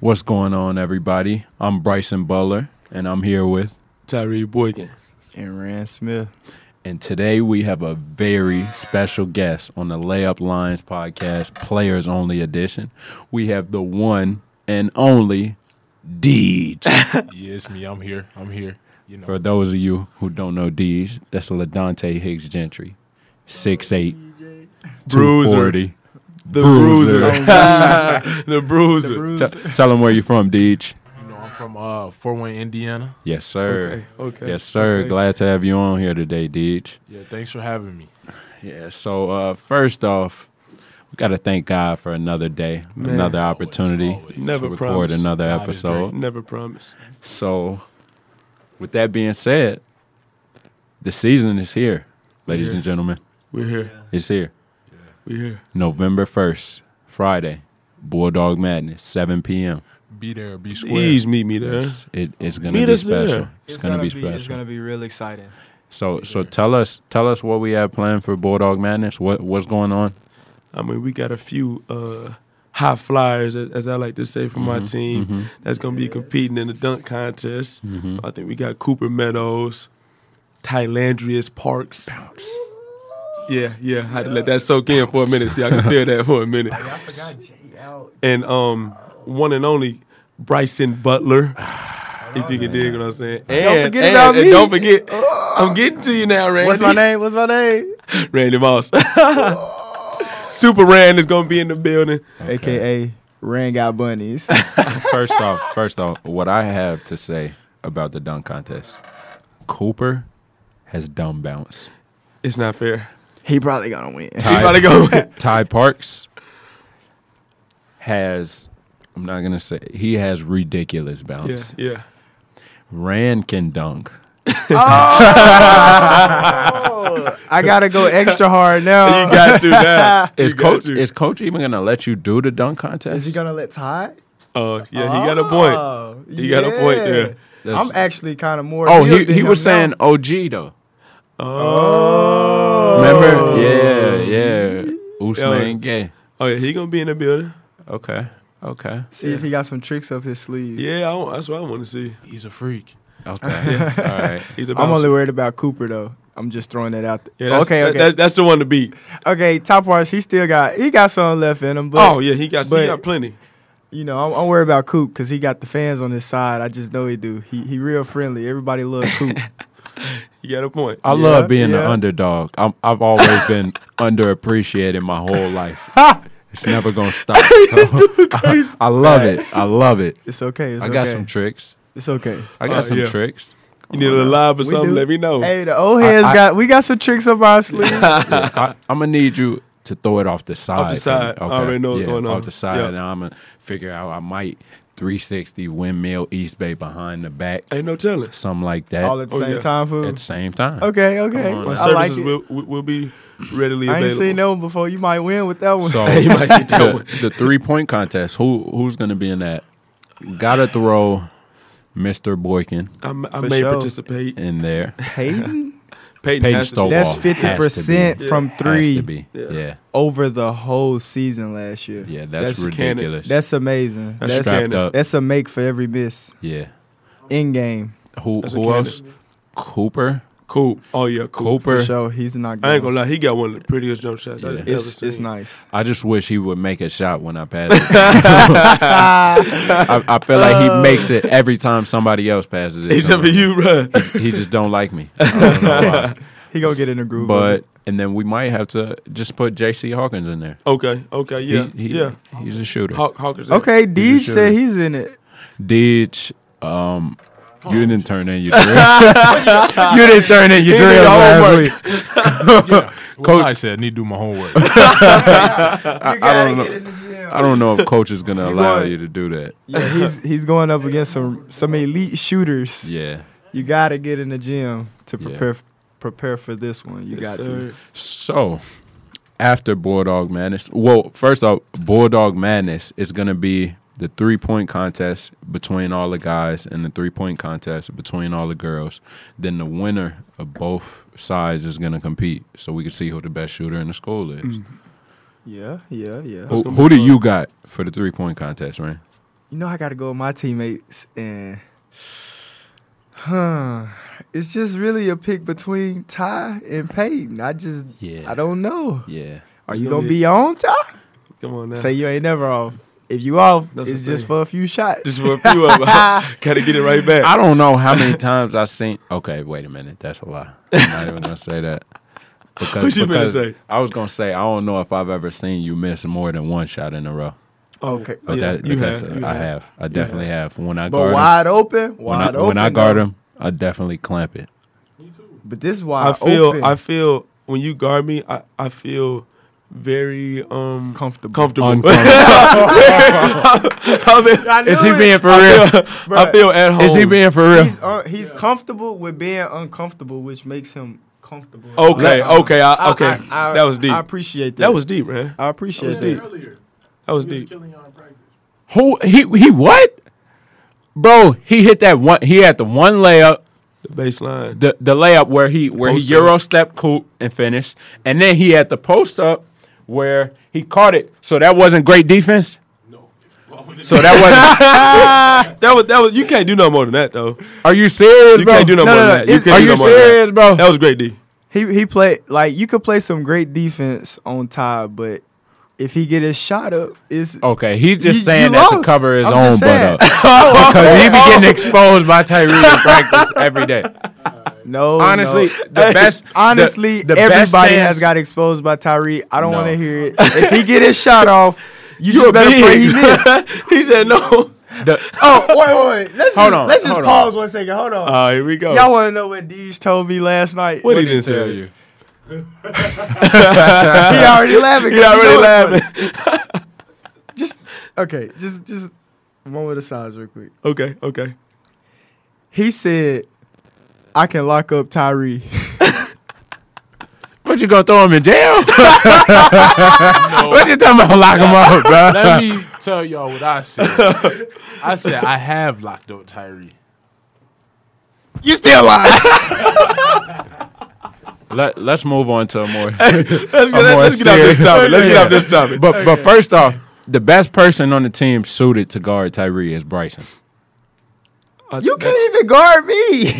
What's going on, everybody? I'm Bryson Butler, and I'm here with Tyree Boykin and Rand Smith. And today we have a very special guest on the Layup Lines podcast, Players Only Edition. We have the one and only Deej. Yeah, it's me. I'm here. You know. For those of you who don't know Deej, that's LaDante Higgs Gentry, 6'8", 240. The Bruiser. The Bruiser. Tell them where you're from, Deej. You know, I'm from Fort Wayne, Indiana. Yes, sir. Okay. Yes, sir. Okay. Glad to have you on here today, Deej. Yeah, thanks for having me. Yeah, so first off, we got to thank God for another day, another opportunity always. Never to record promise. another God is episode. Never promise. So, with that being said, the season is here, ladies and gentlemen. We're here. It's here. We're here. November 1st, Friday, Bulldog Madness, 7 p.m. Be there, be square. Please meet me there. It's going to Meet be us there. special. It's going to be It's special. gonna be real exciting. So tell us what we have planned for Bulldog Madness. What's going on? I mean, we got a few high flyers, as I like to say, from my team that's going to be competing in the dunk contest. I think we got Cooper Meadows, Tylandrius Parks. Yeah. I had to let that soak in for a minute. See, I can feel that for a minute. I forgot Jay out. And one and only Bryson Butler. If you can dig what I'm saying. Don't forget about and me. don't forget, I'm getting to you now, Randy. What's my name? Randy Moss. Super Rand is going to be in the building. AKA Rand got bunnies. First off, what I have to say about the dunk contest, Cooper has dumb bounce. It's not fair. He probably gonna win. He's about to go. Ty Parks has, I'm not going to say, he has ridiculous bounce. Yeah. Rand can dunk. I gotta go extra hard now. You got to now. Is You got to. coach even going to let you do the dunk contest? Is he gonna let Ty? Yeah, he got a point. He got a point there. I'm actually kind of more. Oh, healed than he him was now. saying OG, though. Oh. Remember? Yeah. Usman Gay. Oh, yeah, he going to be in the building. Okay. See if he got some tricks up his sleeve. Yeah, that's what I want to see. He's a freak. Okay. All right. He's a I'm only bouncer. worried about Cooper though. I'm just throwing that out there. Yeah, Okay. That's the one to beat. Okay, top parts. He got something left in him. But, Oh, yeah, he got plenty. You know, I'm worried about Coop because he got the fans on his side. I just know he do. He real friendly. Everybody loves Coop. You got a point. I love being the yeah. underdog. I've always been underappreciated my whole life. It's never gonna stop. So, I love it. I love it. It's okay. It's I got okay. some tricks. It's okay. I got some yeah. tricks. You need a live or something, do. let me know. Hey, the old heads we got some tricks up our sleeve. I'm gonna need you to throw it off the side. Off the side. I already know what's going on. Off the side. Yeah. And I'm gonna figure out I might 360 windmill East Bay behind the back, Ain't no telling. something like that. All at the same yeah. time, fool. At the same time. Okay. Come on, My man. I like services it. will be readily I ain't available. seen that one before. You might win with that one. So You might get that one. the 3-point contest. Who's gonna be in that? Gotta throw Mr. Boykin I For may sure. participate. in there. Peyton? Peyton has to be. Stovall That's has to 50% be. from Has three to be. Yeah. over the whole season last year. Yeah, that's That's canon. ridiculous. That's amazing. That's That's strapped up. that's a make for every miss Yeah. in game. Who That's a else? Cooper. Cool. Oh, yeah, cool. Cooper. For sure. He's not I ain't going. gonna lie, he got one of the prettiest jump shots I've ever It's seen. nice. I just wish he would make a shot when I pass it. I feel like he makes it every time somebody else passes it. Except for you, bro. He just don't like me. I don't know why. He gonna get in the groove. But and then we might have to just put J.C. Hawkins in there. Okay, yeah, yeah. He's a shooter. Hawkins. okay, Deej sure. said he's in it. Deej, you didn't turn in your drill. You didn't turn in your He did drill your last homework. week. Coach, I said I need to do my homework. I don't know. I don't know if coach is gonna allow going- you to do that. Yeah, he's going up against some elite shooters. Yeah. You gotta get in the gym to Yeah. prepare for this one. You got to. So, after Bulldog Madness, well, first off, Bulldog Madness is going to be the 3-point contest between all the guys and the 3-point contest between all the girls. Then the winner of both sides is going to compete, so we can see who the best shooter in the school is. Yeah. Who do you got for the 3-point contest, man? I got to go with my teammates, and it's just really a pick between Ty and Peyton. I don't know. Yeah. Are you gonna be on, Ty? Come on now. Say you ain't never off. If you off, That's it's the just thing. for a few shots. Just for a few of them. Gotta get it right back. I don't know how many times I've seen. Okay, wait a minute. That's a lie. I'm not even gonna say that. What you gonna say? I was gonna say I don't know if I've ever seen you miss more than one shot in a row. Okay. But Yeah, that you because have, you I have. have. I definitely have. When I But guard him, wide open, when I guard him, I definitely clamp it. But this wide I open. feel when you guard me, I feel very Comfortable. Uncomfortable. I mean, Is he being for real? I feel at home. Is he being for real? He's comfortable with being uncomfortable, which makes him comfortable. Okay, okay, I- that was deep. I appreciate that. That was deep, man. I appreciate deep. that. Earlier, That was he was deep. killing y'all in practice. Who he what? Bro, he hit that one. He had the one layup, The baseline. the layup where he Post Euro up. step coop and finished, and then he had the post up where he caught it. So that wasn't great defense. No. So that That was. You can't do no more than that though. wasn't. Are you serious, You bro? can't do no more than that. You can't Are do you no more than that. serious, bro? That was great, D. He played like you could play some great defense on Ty, but if he get his shot up, it's Okay, he's just You saying that to lost. cover his I'm own just butt saying. up. Because he be getting exposed by Tyree in practice every day. no. Honestly, no. the best. Honestly, the best everybody chance- has got exposed by Tyree. I don't No. want to hear it. If he get his shot off, you You just a better pray he miss. big. He said no. Oh, wait. Let's Hold just, on, let's just hold pause 1 second. Hold on. Here we go. Y'all want to know what Deej told me last night? What he did he didn't tell say? you? He already laughing. He already laughing. Just okay. Just a moment of silence, real quick. Okay. He said, "I can lock up Tyree." What, you gonna throw him in jail? What you talking about? Lock him up, bro. Let me tell y'all what I said. I said I have locked up Tyree. You still lying? Let's move on to a more. Let's get off this topic. Let's get off this topic. But first off, the best person on the team suited to guard Tyree is Bryson. You can't even guard me.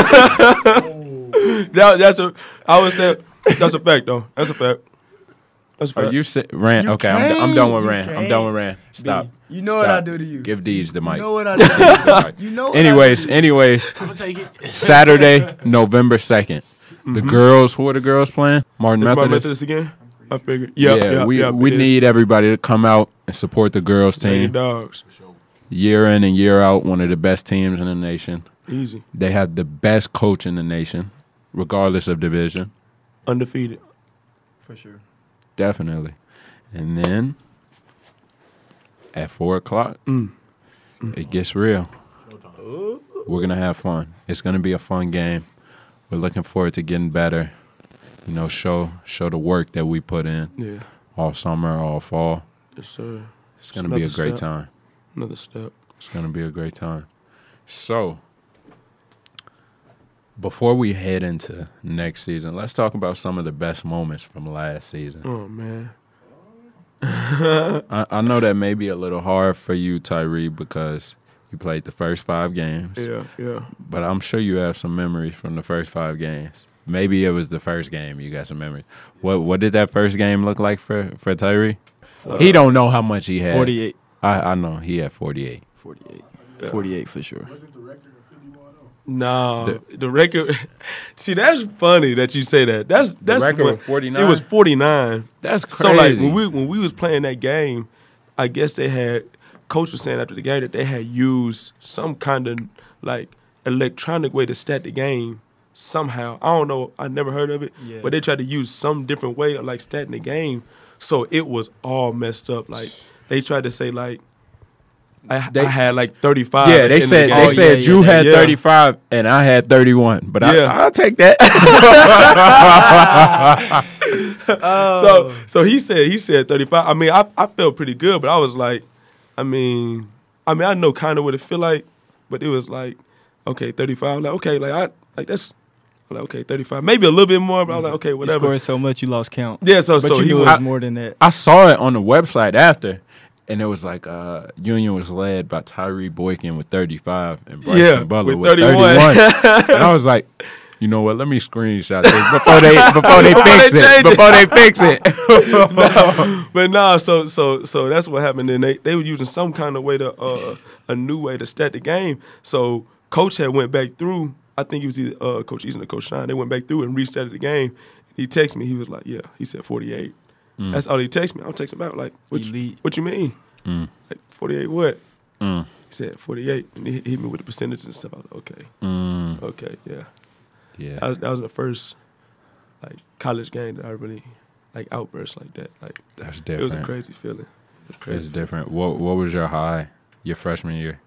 I would say that's a fact though. That's a fact. That's a fact. Are you Rand? You Okay, I'm done with can't. Rand. You I'm done with Rand. can't. Stop. You know what Stop. I do to you. Give Deej the mic. You know what I do to you. You know what I do Anyways, to you. anyways, I'm gonna take it. Saturday, November 2nd. The girls, who are the girls playing? Martin Is Martin Methodist. Methodist again? I figured. We need everybody to come out and support the girls team team. dogs. Year in and year out, one of the best teams in the nation. Easy. They have the best coach in the nation, regardless of division. Undefeated. For sure. Definitely. And then at 4:00, it gets real. We're gonna have fun. It's gonna be a fun game. We're looking forward to getting better. You know, show the work that we put in Yeah. all summer, all fall. Yes, sir. It's gonna be a Another great step. time. Another step. It's gonna be a great time. So, before we head into next season, let's talk about some of the best moments from last season. Oh man. I know that may be a little hard for you, Tyree, because you played the first 5 games. Yeah. But I'm sure you have some memories from the first 5 games. Maybe it was the first game you got some memories. What did that first game look like for Tyree? He don't know how much he had. 48. I know he had 48. 48. 48 for sure. Wasn't the record of 51 though? No, the record. See, that's funny that you say that. That's record what- was 49? It was 49. That's crazy. So like when we was playing that game, I guess they had coach was saying after the game that they had used some kind of like electronic way to stat the game somehow. I don't know. I never heard of it, Yeah. but they tried to use some different way of like statting the game. So it was all messed up. Like they tried to say like I had like 35. Yeah, they said game. you had yeah. 35 and I had 31. But Yeah. I'll take that. So he said 35. I mean, I felt pretty good, but I was like, I know kind of what it feel like, but it was like, okay, 35. Like, okay, that's like okay, 35. Maybe a little bit more, but I was like, okay, You whatever. scored so much you lost count. Yeah, so But you he knew was it was more than that. I saw it on the website after, And it was like Union was led by Tyree Boykin with 35 and Bryson Yeah, Butler with with 31. 31. And I was like, you know what? Let me screenshot this before they fix they it. change it. Before they fix it. But nah, so that's what happened. And they were using some kind of way to a new way to stat the game. So coach had went back through. I think it was either Coach Eason or Coach Shine. They went back through and restarted the game. He texted me. He was like, "Yeah," he said 48. That's all he texted me. I'm texting back like, Elite. "What you mean? Like 48 what?" He said 48, and he hit me with the percentages and stuff. I was like, "Okay, okay, yeah." Yeah. That was the first like college game that I really like outburst like that. Like That's it different. was a crazy feeling. It was It's crazy. different. What was your high your freshman year?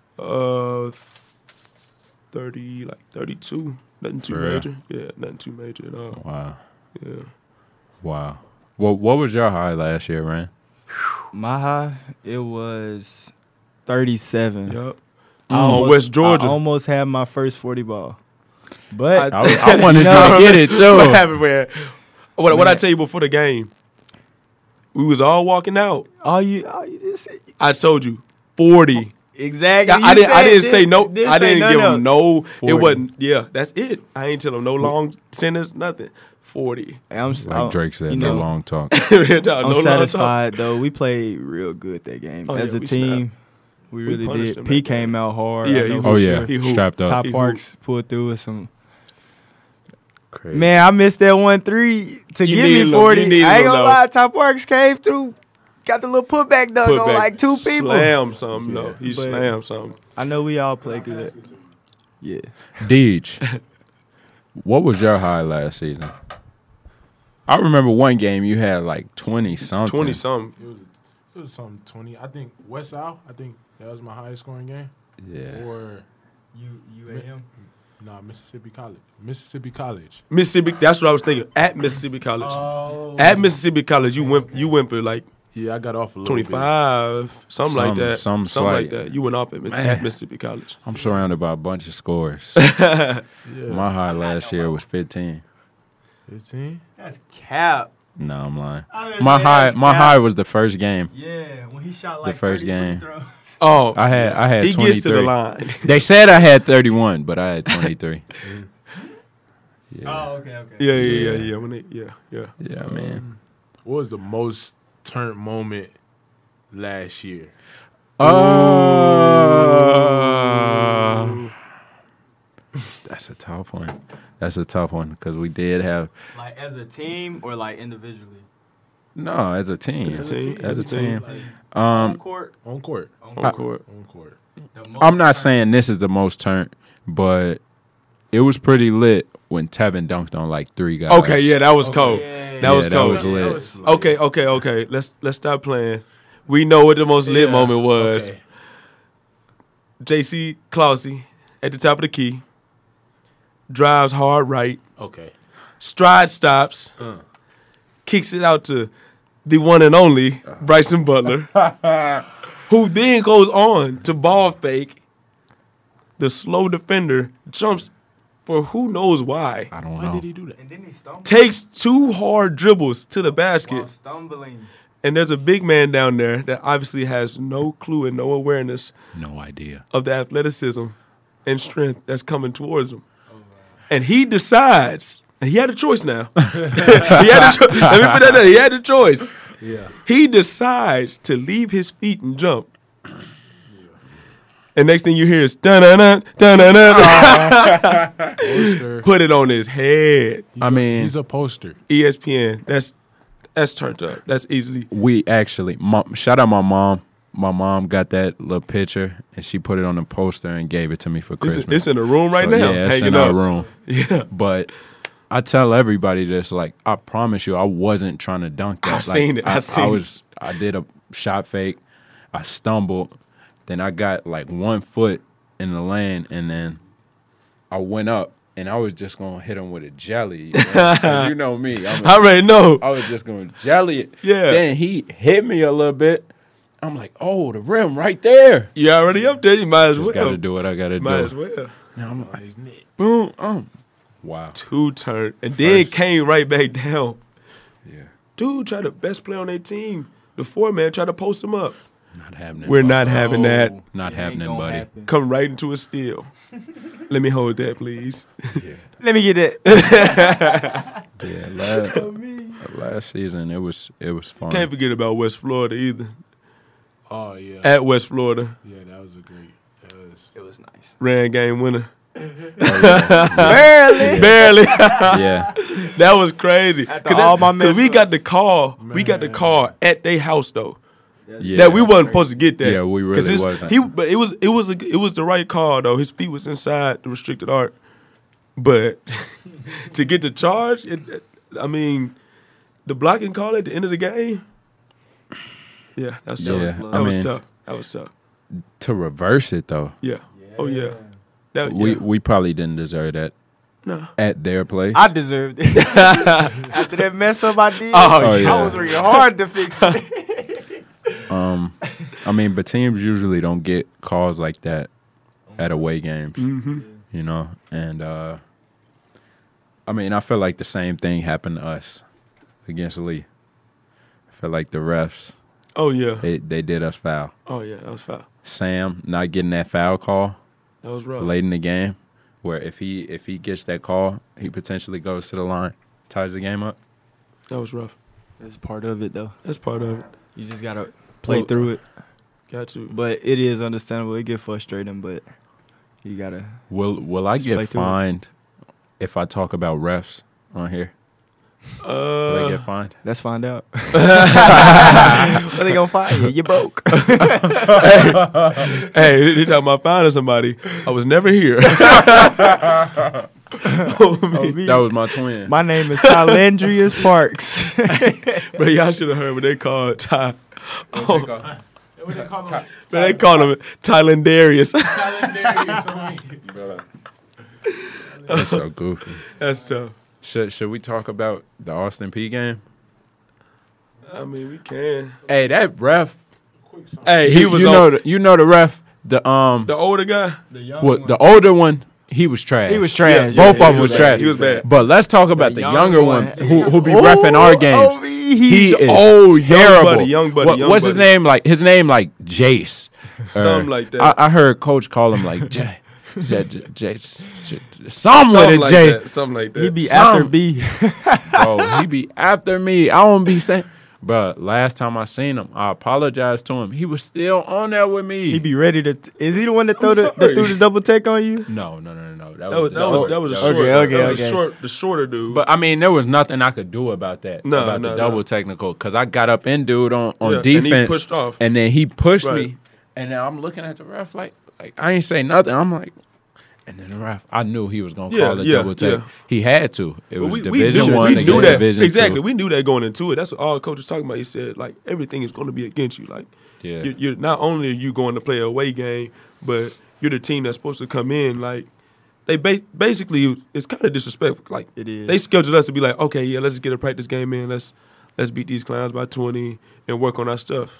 30, like 32. Nothing too For real? major. Yeah, nothing too major at all. Wow. Yeah. Wow. What was your high last year, Ren? My high, it was 37. Yep. I West Georgia. I almost had my first 40 ball. But I wanted you No. to get it too. What happened, man? What I Man. tell you before the game? We was all walking out. all you just said, I told you 40. exactly. I didn't say no. I didn't give no. him no. It 40. wasn't. Yeah, that's it. I ain't tell him no long sentence, nothing. 40. Like Drake said, you no know, long talk. No I'm long talk. satisfied though. We played real good that game Oh, as yeah, a we team. We We really punished did. them P that game. came out hard. Yeah, I he know was- for Oh yeah, sure. He hooped. strapped up. Top He Parks pulled through with some. Crazy. Man, I missed that 1-3 to You give needed me him. 40. You needed I ain't him, gonna though. lie. Top Parks came through. Got the little putback dunk Put on back, like two people. Slam something. No, he But- slammed something. I know we all play good. Yeah. Deej, what was your high last season? I remember one game you had like 20 something. 20 something. It was some 20. I think West South. I think that was my highest scoring game. Yeah. Or You and him. Mississippi College. Mississippi College. Mississippi. That's what I was thinking. At Mississippi College. Oh. At Mississippi College, you went for like Yeah, I got off a little 25, something like that. Some Something like slight. that. You went off at Man. Mississippi College. I'm surrounded by a bunch of scores. bit. Yeah. My high last year was 15. 15. That's cap. No, I'm lying. I was My saying high that's my cap. high was the first game. Yeah, when he shot like first 30 free game. throws. Oh, I had he 23. gets to the line. They said I had 31, but I had 23. Yeah. Oh, okay. Yeah. When they, yeah. Yeah, man. What was the most turned moment last year? That's a tough one. That's a tough one because we did have Like as a team or like individually? no as a team. As a team. As a team. On court. On court. On court. On court. I'm not saying this is the most turned, but it was pretty lit when Tevin dunked on like 3 guys. Okay, yeah, that was cold. yeah. That was Yeah, that cold. was lit. That was like- Okay. Let's stop playing. We know what the most lit Yeah, moment was. okay. JC Clausey at the top of the key. Drives hard right. Okay. Stride stops. Kicks it out to the one and only Bryson Butler. Who then goes on to ball fake. The slow defender jumps for who knows why. I don't Why know. did he do that? And then he stumbled. Takes 2 hard dribbles to the basket. While stumbling. And there's a big man down there that obviously has no clue and no awareness No idea. of the athleticism and strength that's coming towards him. And he decides, and he had a choice now. Let me put that there. He had a choice. Yeah. He decides to leave his feet and jump. And next thing you hear is dun-dun-dun, dun-dun-dun. Poster. Put it on his head. I mean, He's a poster. ESPN. That's turned up. That's easily. we actually shout out my mom. My mom got that little picture and she put it on a poster and gave it to me for Christmas. It's in the room right So, now. Yeah, it's hanging in our up. room. Yeah. But I tell everybody this, like, I promise you, I wasn't trying to dunk that. I've seen it. I've seen it. I did a shot fake. I stumbled. Then I got like 1 foot in the lane, and then I went up, and I was just gonna hit him with a jelly. 'Cause you know me. I already know. I was just gonna jelly it. Yeah. Then he hit me a little bit. I'm like, oh, the rim right there. You already up there. You might as Just well. gotta do what I gotta Might do. as well. Now I'm like, His neck. boom, wow. 2 turn. And then First. came right back down. Yeah. Dude tried the best play on their team. The 4-man tried to post him up. Not happening. We're buddy. not having that. Not It ain't happening, gonna buddy. happen. Come right into a steal. Let me hold that, please. Yeah. Let me get that. Yeah, last season it was fun. Can't forget about West Florida either. Oh yeah. At West Florida, Yeah, that was a great. That was. It was nice. ran game winner. Barely. Barely. Yeah, That was crazy. After all my Cause we mess got the call. We got the call at their house though. yeah. That we wasn't supposed to get that. Yeah, we really 'Cause wasn't. But it was the right call though. His feet was inside the restricted arc. But to get the charge, I mean, the blocking call at the end of the game. Yeah, that's tough. Yeah, that I was mean- tough. That was tough. To reverse it though, Yeah. Oh yeah. That, we probably didn't deserve that no. at their place. I deserved it. After that mess up I did, Oh, yeah. I was working hard to fix it. I mean, but teams usually don't get calls like that at away games, you know. And I mean, I feel like the same thing happened to us against Lee. I feel like the refs Oh yeah. they did us foul. Oh yeah. That was foul. Sam not getting that foul call That was rough. late in the game, where if he gets that call, he potentially goes to the line, ties the game up. That was rough. That's part of it though. That's part of it. You just gotta play Well, through it. Got to. But it is understandable. It get frustrating, but you gotta. Will I Just get play through it. fined if I talk about refs on here? Will I get fined? Let's find out. What they gonna find you? You broke. Hey, they talking about finding somebody. I was never here. Oh, me. That was my twin. My name is Tylandrius Parks. But y'all should have heard what they called Ty. Oh, What they call him? they called him Thailandarius. That's so goofy. That's tough. Should we talk about the Austin P game? I mean, we can. Hey, that ref. Hey, he was you on, know the ref. The the older guy. the older one. He was trash. He was trash. Both Yeah, of them he was was trash. bad. He was bad. But let's talk about the younger one who be reffing our games. He is young terrible. buddy, young buddy, What's his buddy. name? Like his name, like Jace. Something like that. I heard Coach call him like Jay. Something with Something a like J. that. Something like that. He be Some- after B. Bro, he be after me. I don't be saying. But last time I seen him, I apologized to him. He was still on there with me. He be ready to. Is he the one that threw sorry. the double take on you? No. that was a short. Okay, that was okay. a short. The shorter dude. But I mean, there was nothing I could do about that. No, about no, the double no. technical, because I got up in dude on Yeah, and defense, he pushed off. and then he pushed Right. me, and then I'm looking at the ref like I ain't say nothing. I'm like, and then the ref, I knew he was gonna call a double take. yeah. He had to. It But was we Division knew, One we knew against that Division exactly. 2. We knew that going into it. That's what all coach was talking about. He said like everything is going to be against you. Like Yeah. you're not only are you going to play a away game, but you're the team that's supposed to come in. Like they basically it's kind of disrespectful. Like It is. they scheduled us to be like, okay, yeah, let's get a practice game in. Let's beat these clowns by 20 and work on our stuff.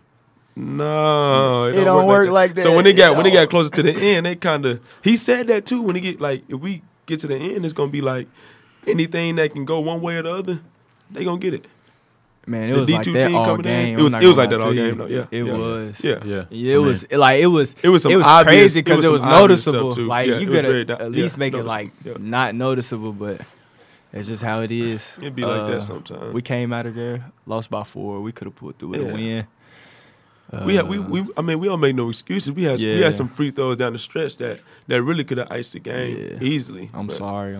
No, It don't work like So that. when they It got closer to the end, they kind of he said that too. When he get like if we get to the end, it's gonna be like anything that can go one way or the other, they gonna get it. Man, it The was like D2 that team all coming in, game. it was- I'm not it was gonna like that lie all to game, you. though, yeah. It Yeah. was. Yeah. Yeah, It was like it was. It was some it was obvious- crazy it because was it was some obvious noticeable. stuff, too. Like Yeah, you it was could very at least make it noticeable. like Yeah. not noticeable, but it's just how it is. It'd be like that sometimes. We came out of there, lost by 4. We could have pulled through with a Yeah. win. We I mean, we don't make no excuses. We had Yeah. some free throws down the stretch that really could have iced the game Yeah. easily. I'm but- sorry.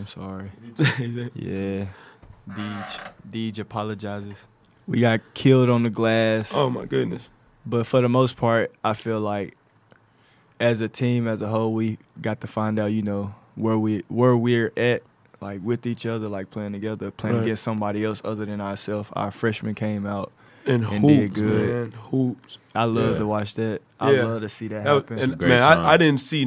Yeah, Deej apologizes. We got killed on the glass. Oh my goodness. But for the most part, I feel like as a team, as a whole, we got to find out, where we're at, like with each other, like playing together, playing Right. against somebody else other than ourselves. Our freshmen came out. And And hoops, did good. man. Hoops. I love Yeah. to watch that. I Yeah. love to see that That- happen. and great man, sign. I didn't see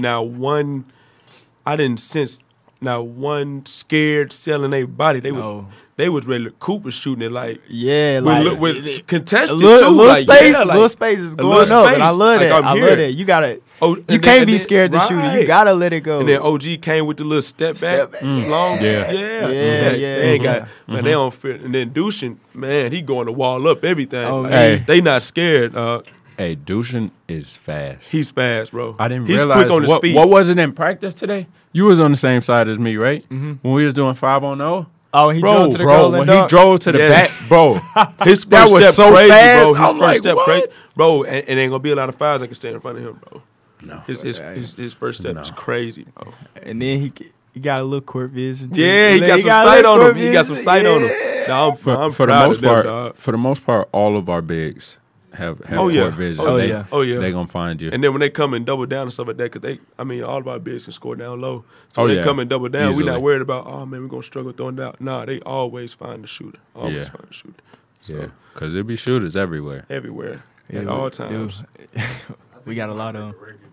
I didn't sense not one scared selling their body. No. They was ready. Coop was shooting it like Yeah, like with contested a little too. Like, space, yeah, like, little space is a going little up, and I space. love Like, that. I'm I here. love that. You gotta. Oh, You and can't then- be and scared to then- shoot it. right. You gotta let it go. And then OG came with the little step back, long. Yeah. yeah, Yeah, They ain't got yeah. man. They don't fit. And then Dushin, man, he going to wall up everything. Oh, Like, man. they not scared. Hey, Dushin is fast. He's fast, bro. I didn't He's realize quick on his feet. what was it in practice today? You was on the same side as me, right? Mm-hmm. When we was doing 5-on-0. Oh, he Bro, drove to the Bro, goal when and he dunk. drove to the Yes. back, bro. His That first was step so crazy, fast. bro. His I'm first like, step what? crazy, bro. And ain't gonna be a lot of fouls that can stay in front of him, bro. No. His first step is crazy, bro. And then he got a little court vision. Too. Yeah, he got some a sight little on him. court He got some vision. sight on him. Yeah. No, I'm For the proud most of them, part, dog. for the most part, all of our bigs have Oh, yeah. court vision. Oh, they, yeah. Oh, yeah. They gonna find you. And then when they come and double down and stuff like that, because all of our bigs can score down low. So when Oh, they yeah. come and double down, we're Easily. not worried about, oh, man, we're going to struggle throwing down. Nah, they always find the shooter. Always Yeah. find the shooter. Yeah, because there be shooters everywhere. Everywhere. Yeah, at all times. We got a lot of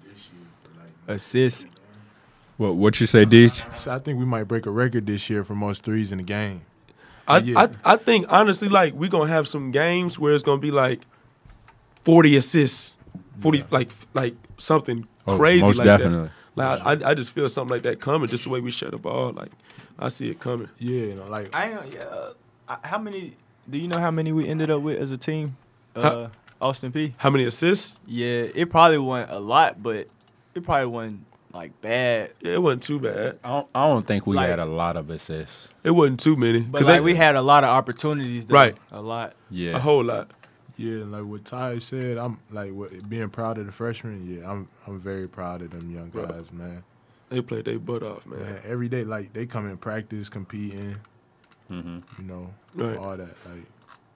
assists. What you say, Deej? So I think we might break a record this year for most threes in the game. I think, honestly, like, we're going to have some games where it's going to be, like, 40 assists. 40, like something crazy most like definitely. that. Like, I just feel something like that coming, just the way we shut the ball. Like, I see it coming. Yeah, you know, like How many? Do you know how many we ended up with as a team? Austin P. How many assists? Yeah, it probably wasn't a lot, but it probably wasn't like bad. Yeah, it wasn't too bad. I don't think we Like- had a lot of assists. It wasn't too many. But like, we had a lot of opportunities. Though. Right. A lot. Yeah. a whole lot. yeah, like what Ty said, I'm like being proud of the freshmen. Yeah, I'm very proud of them young Right. guys, man. They played their butt off, man. Man, every day, like they come in practice, competing, Mm-hmm. you know, Right. all that. Like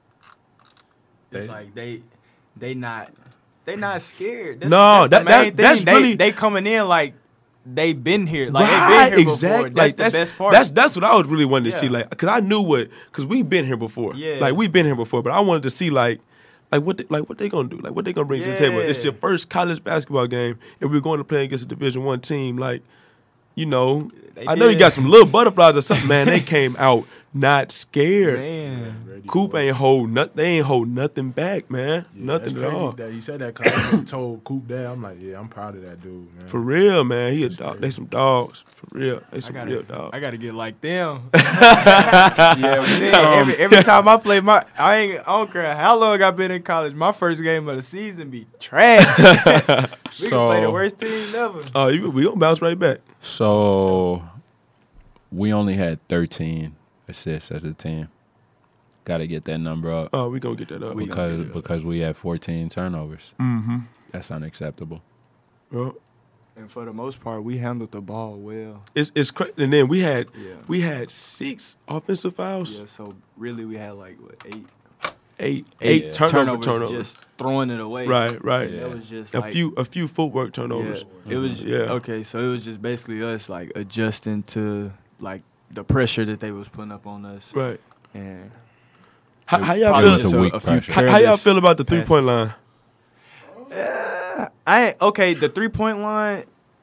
It's like they not scared. No, that's the main that's thing. really- they coming in like they been here. Like Right, they been here exactly. before. That's Like, the best part. That's what I was really wanting to see. Yeah. Like, cause I knew cause we've been here before. Yeah. Like we've been here before, but I wanted to see what they gonna do, like what they gonna bring to the table. It's Yeah. your first college basketball game, and we're going to play against a Division I team. Like, you know, They I know you did. got some little butterflies or something, man. They came out not scared. Man. ready Coop for it. ain't hold nothing. They ain't hold nothing back, man. Yeah, Nothing that's at crazy all. That he said that because I told Coop that. I'm like, yeah, I'm proud of that dude, man. For real, man. He a dog. They some dogs. For real. They some real dogs. I gotta get like them. Yeah, every time I play I don't care how long I've been in college. My first game of the season be trash. We can play the worst team ever. Oh, we gonna bounce right back. So we only had 13 assists as a team. Got to get that number up Oh, we gonna get that up. because we had 14 turnovers. Mm-hmm. That's unacceptable. Well, And for the most part, we handled the ball well. it's crazy. And then we had Yeah. 6 offensive fouls. Yeah, so really we had like what, 8 Yeah. turnovers. just throwing it away. Right. Yeah. That was just A like, few footwork turnovers. Yeah, it was Yeah. okay. So it was just basically us like adjusting to like the pressure that they was putting up on us. Right. And How y'all probably feel? just a weak pressure. How y'all careless feel about the passes. 3-point line? The 3-point line,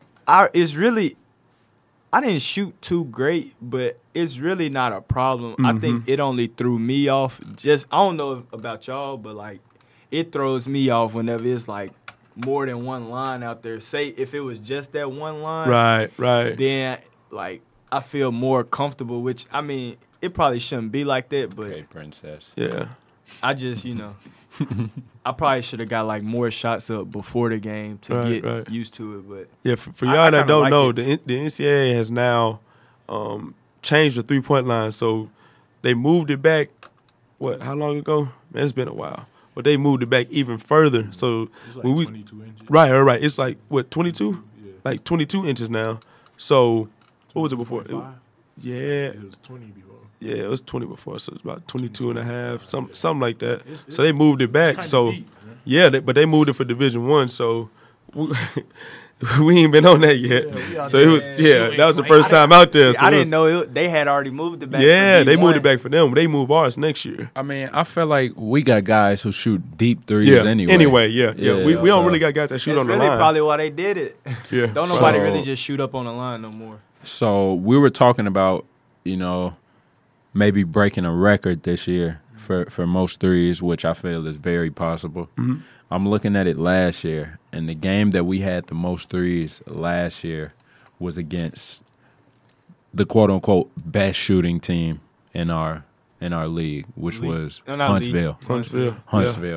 I didn't shoot too great, but it's really not a problem. I think it only threw me off. Just I don't know about y'all, but like it throws me off whenever it's like more than one line out there. Say if it was just that one line, Right. then like I feel more comfortable. Which I mean, it probably shouldn't be like that, but Okay, princess. Yeah. I just I probably should have got like more shots up before the game to Right, get right. used to it. But Yeah, for I y'all that kinda don't like know, it. the NCAA has now changed the 3-point line. So they moved it back, how long ago? Man, it's been a while. But they moved it back even further. So It's like when we 22 inches. right. It's like 22? Yeah. Like 22 inches now. So what was it before? 25? Yeah. It was 20 before. Yeah, it was 20 before, so it's about 22 and a half, something like that. It's- So they moved it back. Kinda So deep, man. yeah, but they moved it for Division I. So we ain't been on that yet. Yeah, we out So it there was shooting that was the clean. first time out there. So I it didn't was- know they had already moved it back. Yeah, for they moved D1. it back for them. They move ours next year. I mean, I feel like we got guys who shoot deep threes Yeah. anyway. Yeah. Yeah, We don't so- really got guys that shoot That's on the really line. probably why they did it. Yeah. Don't nobody So- really just shoot up on the line no more. So we were talking about, maybe breaking a record this year for most threes, which I feel is very possible. Mm-hmm. I'm looking at it last year, and the game that we had the most threes last year was against the quote-unquote best shooting team in our league, which was No, not league. Huntsville. Huntsville. Huntsville.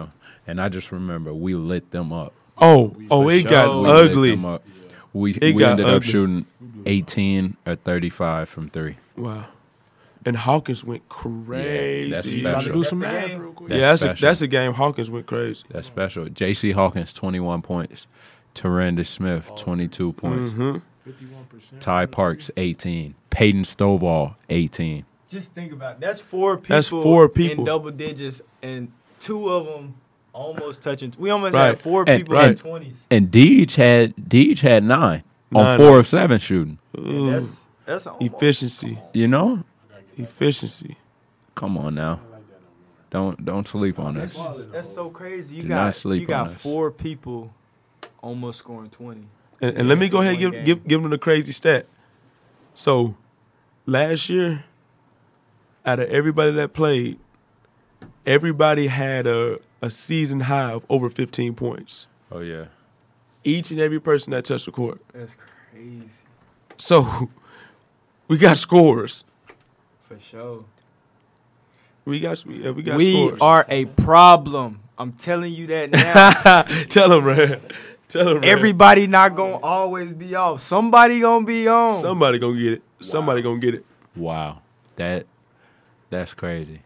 and I just remember we lit them up. Oh, For it got sure. We lit ugly. them up. We got ended up ugly. shooting 18 or 35 from 3. Wow. And Hawkins went crazy. that's You gotta special. do some That's the math game. real quick. That's Yeah, special. that's a game Hawkins went crazy. That's special. J.C. Hawkins, 21 points. Terrendis Smith, 22 points. 51%. Ty Parks, 18. Peyton Stovall, 18. Just think about it. That's 4 people. That's 4 people. in double digits, and 2 of them almost touching. We almost Right. had 4 And- people right. in 20s. And Deej had 9 on 9. 4 of 7 shooting. And that's almost, Efficiency. You know? Efficiency. Come on now. Don't sleep on this. That's so crazy. You Do got not sleep you got on this. 4 people almost scoring 20. And let me go ahead and One give them the crazy stat. So, last year, out of everybody that played, everybody had a season high of over 15 points. Oh, yeah. Each and every person that touched the court. That's crazy So, we got scores. for sure. We got We scores. are a problem. I'm telling you that now. Tell them, man. Tell them, man. Everybody not gonna always be off. Somebody gonna be on. Somebody gonna get it. Somebody gonna get it. Wow. That's crazy.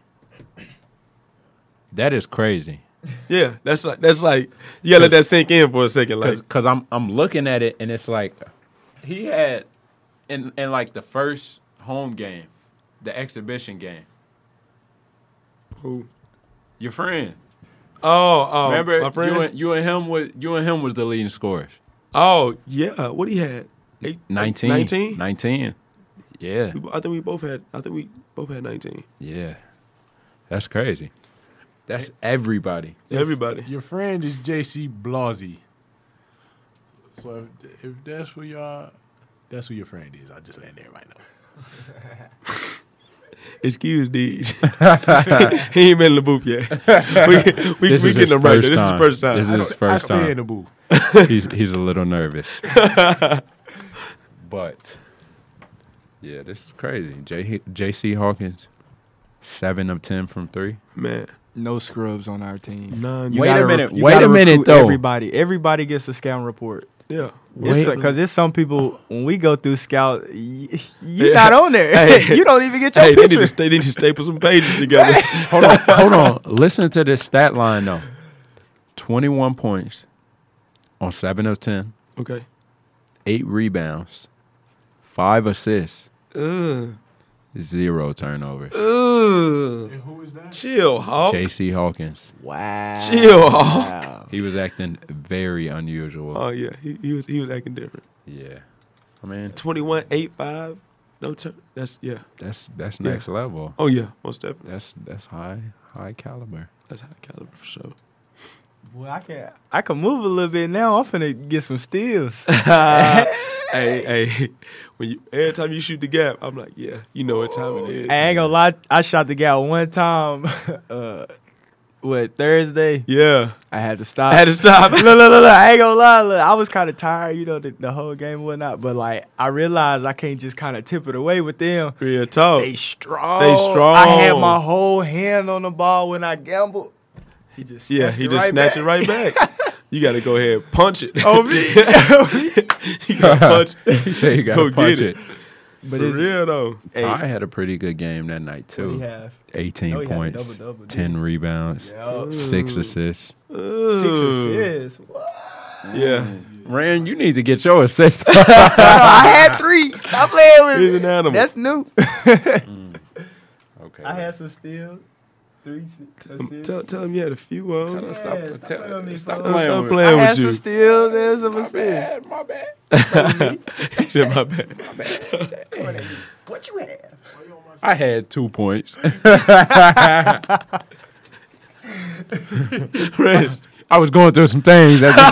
That is crazy. Yeah, that's like you gotta let that sink in for a second. Like, Because I'm looking at it, and it's like he had in like the first home game, the exhibition game, who? your friend. Oh, Remember, my friend. you and him was the leading scorers. Oh, yeah. What he had? 19. 19? 19. Yeah. I think we both had 19. Yeah. That's crazy. That's everybody. Everybody. Your friend is JC Blasey. So if that's who y'all, that's who your friend is. I'll just let everybody know. Excuse Deej. He ain't been in the booth yet. We This is his getting him right there. first This is his time. first time. This is his first I stay in time. the booth. He's a little nervous. But yeah, this is crazy. J.C. Hawkins, 7 of 10 from 3. Man, No scrubs on our team. none. Wait a minute. You Wait gotta a minute, recruit though. Everybody gets a scouting report. Yeah. Because there's some people when we go through scout, you're Yeah. not on there. Hey. You don't even get your Hey, they picture. need to staple some pages together. Hold on. Listen to this stat line though. 21 points on 7 of 10, Okay. 8 rebounds, 5 assists, Ugh. 0 turnovers. Ugh. And who is that? Chill, Hawk. J.C. Hawkins. Wow. Chill, Hawk. He was acting very unusual. Oh yeah, he was acting different. Yeah. I mean, 21, 8, 5. No turn. That's that's next level. Oh yeah, most definitely. That's high caliber. That's high caliber for sure. Well, I can move a little bit now. I'm finna get some steals. Hey, every time you shoot the gap, I'm like, yeah, you know what time it is. I ain't gonna lie. I shot the gap one time. Thursday? Yeah, I had to stop. I had to stop. Look, I ain't gonna lie. Look, I was kind of tired, the whole game and whatnot. But, like, I realized I can't just kind of tip it away with them. Real talk. They strong. They strong. I had my whole hand on the ball when I gambled. He just snatched snatched it right back. You got to go ahead and punch it. Oh, me. You got to punch it. He said you Go gotta get punch it. it. But For it's- real, though. Ty had a pretty good game that night What he too. have? 18 No, he had a points, double-double, 10 rebounds, Yeah. 6 assists. 6 Ooh. assists. What? Yeah. Rand, you need to get your assist. I had 3. Stop playing with He's me. an animal. That's new. Okay. I had some steals. 3 assists. Tell him you had a few. Tell him stop, Yeah, stop playing with me, stop bro. playing Stop with playing I with had you. some steals and some assists. My bad. He said, my bad. What you have? I had 2 points. Rest. I was going through some things at the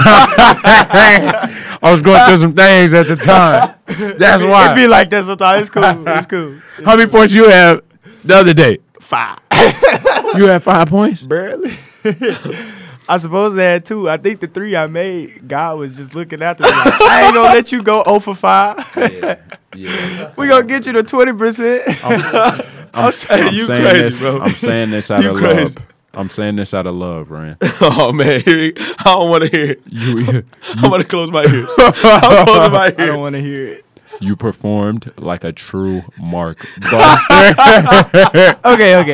time. That's why. It be like that sometimes. It's cool. It's cool. How many points you have the other day? 5. You had 5 points? Barely. I suppose they had 2. I think the 3 I made, God was just looking after me. Like, I ain't gonna let you go 0 for 5. Yeah. We gonna get you to 20%. I'm Hey, you saying crazy, this, bro. I'm saying this out You of crazy. love. I'm saying this out of love, Rand. Oh man, I don't want to hear it. I'm gonna close my ears. I don't want to hear it. You performed like a true Mark. Okay.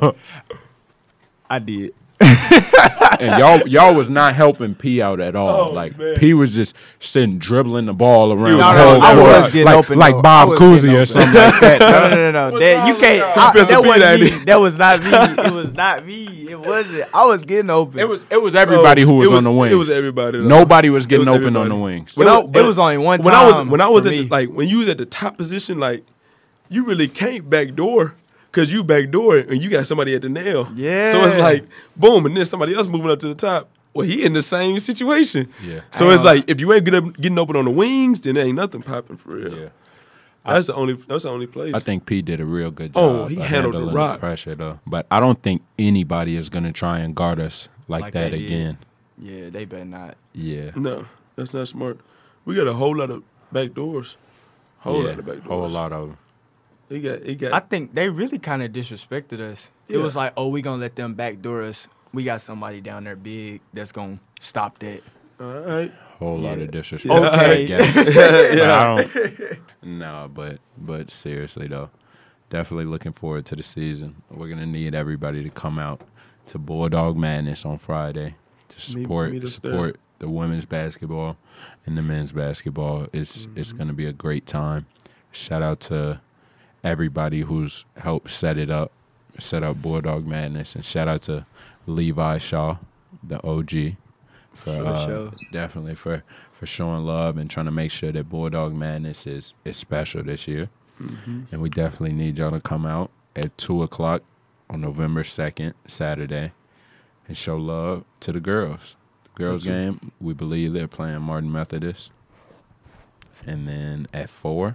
I did. And y'all was not helping P out at all. Oh, like man. P was just sitting dribbling the ball around the No, whole I court. was getting like, open, like though. Bob I was getting Cousy or open. something like that. No. What's That, wrong you with can't. y'all? That Mr. P, wasn't that me. nigga. That was not me. It was not me. It wasn't. I was getting open. It was everybody who was on the wings. It was everybody. though. Nobody was getting It was open on the everybody. wings. It was, it was only one time. When I was for at me. the, like when you was at the top position, like you really can't backdoor because you backdoor and you got somebody at the nail. Yeah. So it's like boom, and then somebody else moving up to the top. Well, he in the same situation. Yeah. So it's like if you ain't getting open on the wings, then there ain't nothing popping for real. Yeah. That's the only place. I think P did a real good job. Oh, he of handled the handling rock. pressure though. But I don't think anybody is gonna try and guard us like that they did. again. Yeah, they better not. Yeah. No, that's not smart. We got a whole lot of back doors. Whole Yeah, lot of back doors. whole lot of them. He got. I think they really kind of disrespected us. It Yeah. was like, oh, we gonna let them backdoor us. We got somebody down there big that's gonna stop that. all right. Whole lot Yeah. of disrespect. Okay. I guess. But I don't. No, but seriously though, definitely looking forward to the season. We're gonna need everybody to come out to Bulldog Madness on Friday to support meet us there. support the women's basketball and the men's basketball. It's gonna be a great time. Shout out to everybody who's helped set up Bulldog Madness, and shout out to Levi Shaw, the OG, for sure. definitely for showing love and trying to make sure that Bulldog Madness is special this year. And we definitely need y'all to come out at 2:00 on November 2nd, Saturday, and show love to the girls. The girls game, we believe they're playing Martin Methodist. And then at 4,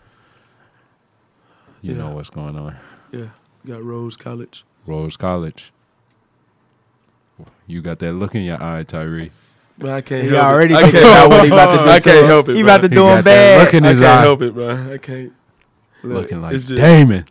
you Yeah. know what's going on. Yeah, got Rose College. Rose College. You got that look in your eye, Tyree. But I can't He help already it. I thinking can't, about what he about to do. I to can't him. help it. He bro. about to He do got him that bad. look in I his can't eye. help it, bro. I can't. Looking like it's just- Damon.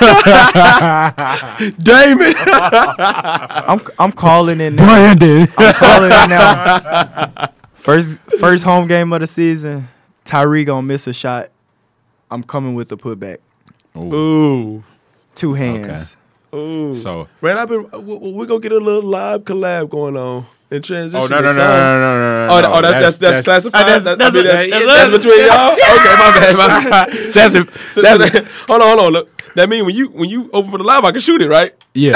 Damon. I'm calling in now. Brandon. I'm calling in now. First home game of the season. Tyree gonna miss a shot. I'm coming with the putback. Ooh. Ooh. 2 hands. Ooh. So. Man, we're gonna get a little live collab going on in transition. Oh no to no no song. no. Oh, that's classified. that's That's between y'all. Okay, my bad. That's it. So that, hold on. Look, that means when you open for the live, I can shoot it, right? Yeah.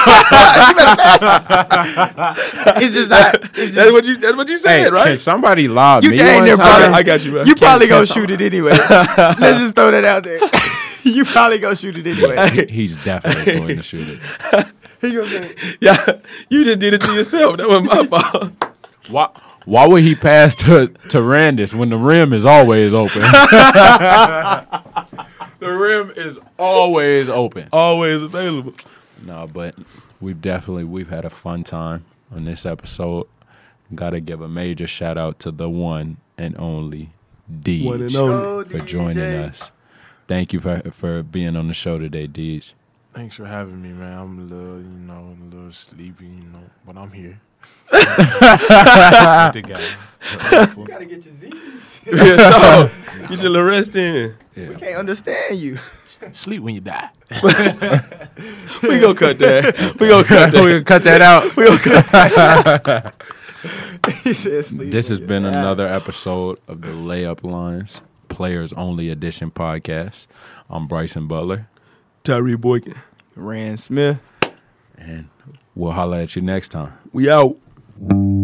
It's just not. It's just, That's what you said, Hey, right? can somebody lob You me ain't one there, time? brother. I got you, bro. you probably gonna shoot it anyway. Let's just throw that out there. You probably gonna shoot it anyway. He's definitely going to shoot it. He gonna say, Yeah, you just did it to yourself. That was my fault. Why would he pass to Randis when the rim is always open? The rim is always open. Always available. No, but we've had a fun time on this episode. Got to give a major shout out to the one and only Deej One and only. "Oh, for joining DJ." us. Thank you for being on the show today, Deej. Thanks for having me, man. I'm a little sleepy, but I'm here. The guy. You gotta get your Z's. Yeah, no, get your little rest in. We can't understand you. Sleep when you die. We gonna cut that. We gonna cut that. We're gonna cut that out. We gonna cut that. He said sleep This when has you been die. another episode of the Layup Lines Players Only Edition podcast. I'm Bryson Butler, Tyree Boykin. Rand Smith. and we'll holler at you next time. We out.